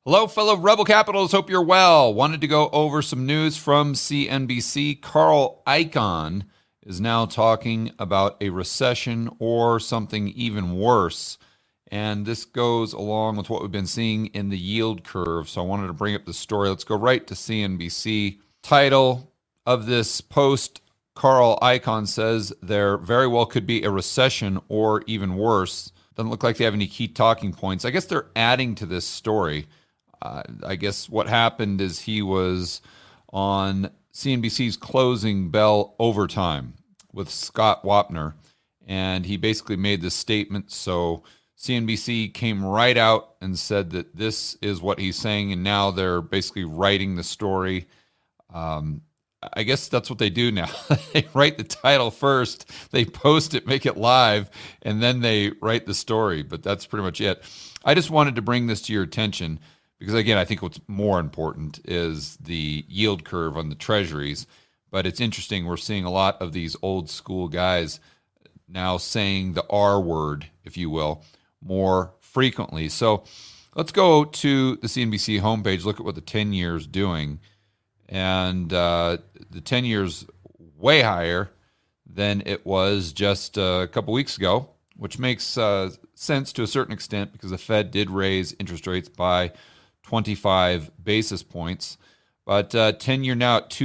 Hello, fellow Rebel Capitals. Hope you're well. Wanted to go over some news from CNBC. Carl Icahn is now talking about a recession or something even worse. And this goes along with what we've been seeing in the yield curve. So I wanted to bring up the story. Let's go right to CNBC. Title of this post, Carl Icahn says there very well could be a recession or even worse. Doesn't look like they have any key talking points. I guess they're adding to this story. I guess what happened is he was on CNBC's Closing Bell Overtime with Scott Wapner, and he basically made this statement. So CNBC came right out and said that this is what he's saying, and now they're basically writing the story. I guess that's what they do now. They write the title first, they post it, make it live, and then they write the story. But that's pretty much it. I just wanted to bring this to your attention because, again, I think what's more important is the yield curve on the treasuries. But it's interesting. We're seeing a lot of these old school guys now saying the R word, if you will, more frequently. So let's go to the CNBC homepage, look at what the 10-year is doing. And the 10-year is way higher than it was just a couple weeks ago, which makes sense to a certain extent because the Fed did raise interest rates by 25 basis points. But 10-year now at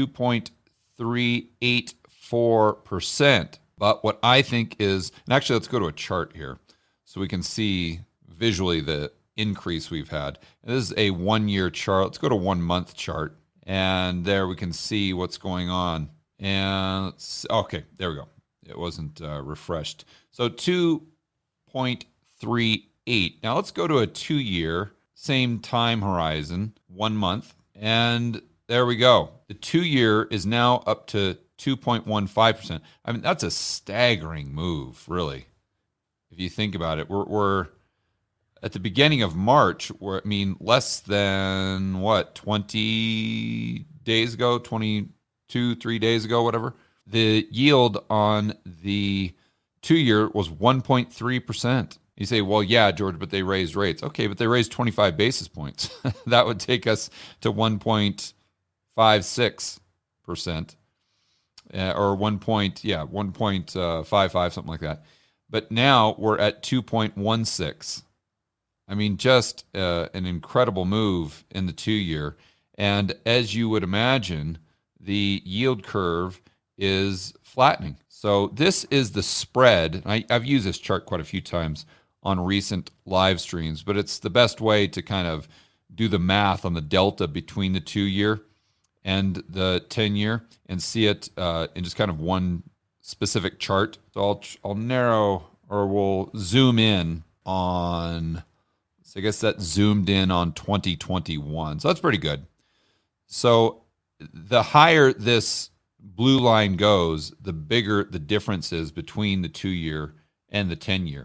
2.384%. But what I think is, and actually let's go to a chart here so we can see visually the increase we've had. And this is a 1-year chart. Let's go to 1 month chart. And there we can see what's going on. And okay, there we go. It wasn't refreshed. So 2.38. Now let's go to a 2-year, same time horizon, 1 month. And there we go. The 2-year is now up to 2.15%. I mean, that's a staggering move, really. If you think about it, we're at the beginning of March, less than 20 days ago, 22, 3 days ago, whatever. The yield on the 2-year was 1.3%. You say, well, yeah, George, but they raised rates. Okay, but they raised 25 basis points. That would take us to 1.56%. Or 1.55, something like that. But now we're at 2.16. I mean, just an incredible move in the 2-year. And as you would imagine, the yield curve is flattening. So this is the spread. I've used this chart quite a few times on recent live streams, but it's the best way to kind of do the math on the delta between the 2-year and the 10-year and see it in just kind of one specific chart. So I'll narrow, or we'll zoom in on, so I guess that zoomed in on 2021. So that's pretty good. So the higher this blue line goes, the bigger the difference is between the 2-year and the 10-year.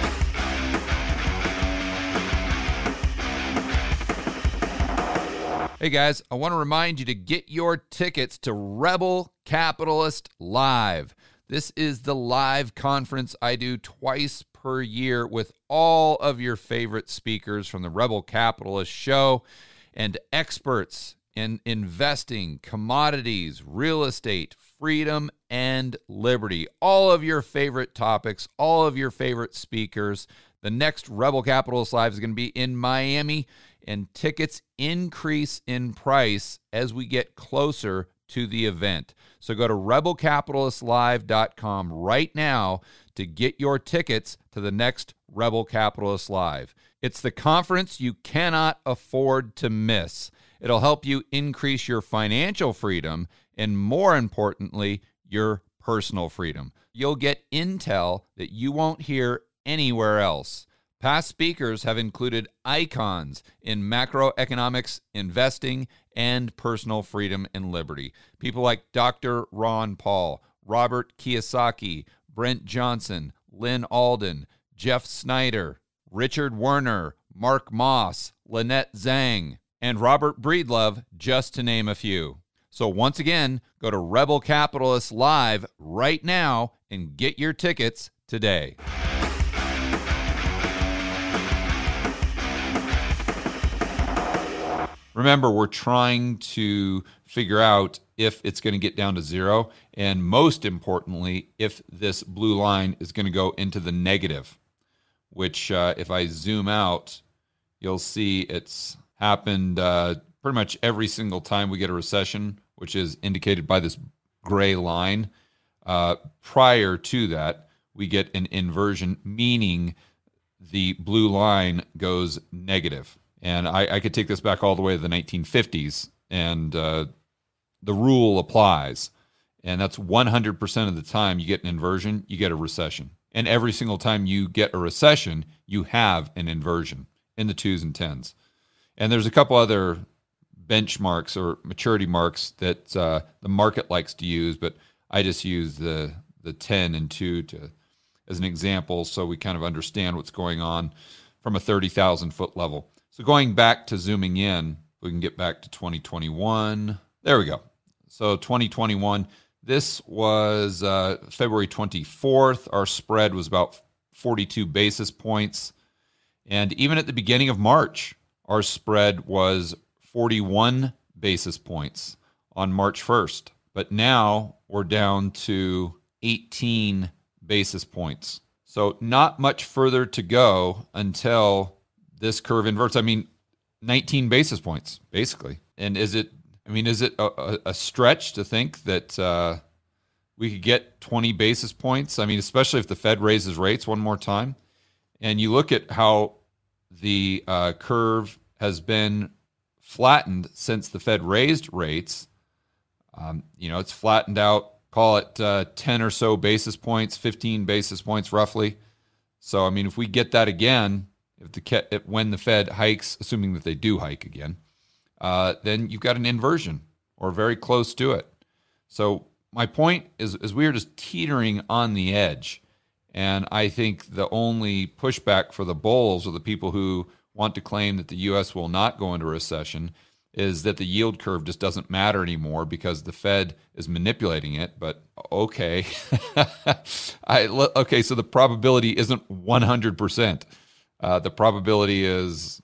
Hey guys, I want to remind you to get your tickets to Rebel Capitalist Live. This is the live conference I do twice per year with all of your favorite speakers from the Rebel Capitalist Show and experts in investing, commodities, real estate, freedom, and liberty. All of your favorite topics, all of your favorite speakers. The next Rebel Capitalist Live is going to be in Miami, and tickets increase in price as we get closer to the event. So go to rebelcapitalistlive.com right now to get your tickets to the next Rebel Capitalist Live. It's the conference you cannot afford to miss. It'll help you increase your financial freedom and, more importantly, your personal freedom. You'll get intel that you won't hear anywhere else. Past speakers have included icons in macroeconomics, investing, and personal freedom and liberty. People like Dr. Ron Paul, Robert Kiyosaki, Brent Johnson, Lynn Alden, Jeff Snyder, Richard Werner, Mark Moss, Lynette Zhang, and Robert Breedlove, just to name a few. So once again, go to Rebel Capitalist Live right now and get your tickets today. remember, we're trying to figure out if it's going to get down to zero, and most importantly, if this blue line is going to go into the negative, which if I zoom out, you'll see it's happened pretty much every single time we get a recession, which is indicated by this gray line. Prior to that, we get an inversion, meaning the blue line goes negative. And I could take this back all the way to the 1950s, and the rule applies. And that's 100% of the time you get an inversion, you get a recession. And every single time you get a recession, you have an inversion in the 2s and 10s. And there's a couple other benchmarks or maturity marks that the market likes to use, but I just use the 10 and 2 as an example, so we kind of understand what's going on from a 30,000 foot level. So going back to zooming in, we can get back to 2021. There we go. So 2021, this was February 24th. Our spread was about 42 basis points. And even at the beginning of March, our spread was 41 basis points on March 1st. But now we're down to 18 basis points. So not much further to go until this curve inverts. I mean, 19 basis points, basically. And is it a stretch to think that we could get 20 basis points? I mean, especially if the Fed raises rates one more time. And you look at how the curve has been flattened since the Fed raised rates. It's flattened out, call it 10 or so basis points, 15 basis points roughly. So, I mean, if we get that again, when the Fed hikes, assuming that they do hike again, then you've got an inversion or very close to it. So my point is we are just teetering on the edge. And I think the only pushback for the bulls, or the people who want to claim that the U.S. will not go into recession, is that the yield curve just doesn't matter anymore because the Fed is manipulating it. But okay, so the probability isn't 100%. The probability is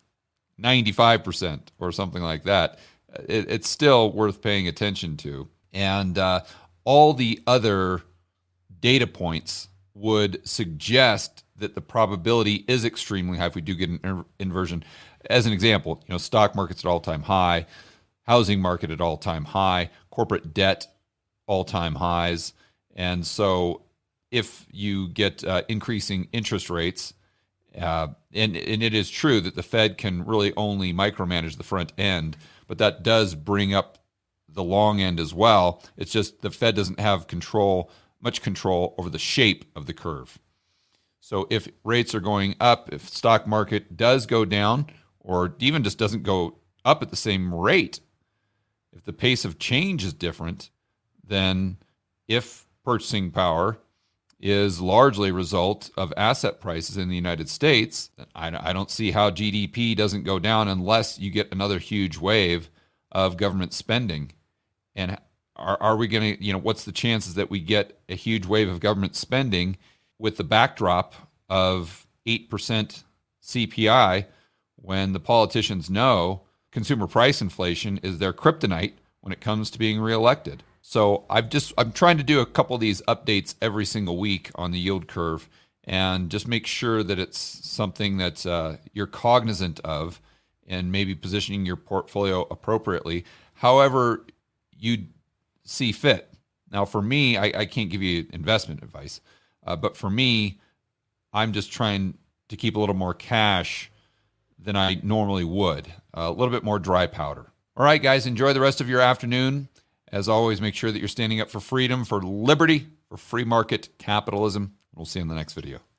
95% or something like that. It's still worth paying attention to. And all the other data points would suggest that the probability is extremely high if we do get an inversion. As an example, stock market's at all-time high, housing market at all-time high, corporate debt all-time highs. And so if you get increasing interest rates, and it is true that the Fed can really only micromanage the front end, but that does bring up the long end as well. It's just the Fed doesn't have much control over the shape of the curve. So if rates are going up, if the stock market does go down, or even just doesn't go up at the same rate, if the pace of change is different, then if purchasing power is largely a result of asset prices in the United States, I don't see how GDP doesn't go down unless you get another huge wave of government spending. And are we going to, what's the chances that we get a huge wave of government spending with the backdrop of 8% CPI when the politicians know consumer price inflation is their kryptonite when it comes to being reelected? So I'm trying to do a couple of these updates every single week on the yield curve and just make sure that it's something that you're cognizant of and maybe positioning your portfolio appropriately, however you see fit. Now, for me, I can't give you investment advice, but for me, I'm just trying to keep a little more cash than I normally would, a little bit more dry powder. All right, guys, enjoy the rest of your afternoon. As always, make sure that you're standing up for freedom, for liberty, for free market capitalism. We'll see you in the next video.